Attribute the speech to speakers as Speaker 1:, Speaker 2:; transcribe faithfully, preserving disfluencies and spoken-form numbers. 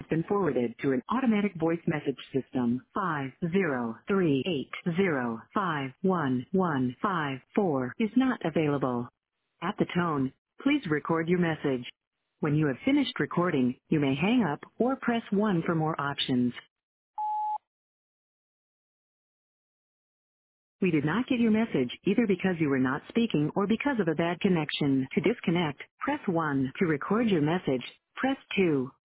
Speaker 1: been forwarded to an automatic voice message system. Five zero three eight zero five one one five four is not available. At the tone, please record your message. When you have finished recording, you may hang up or press one for more options. We did not get your message either because you were not speaking or because of a bad connection. To disconnect, press one. To record your message, press two.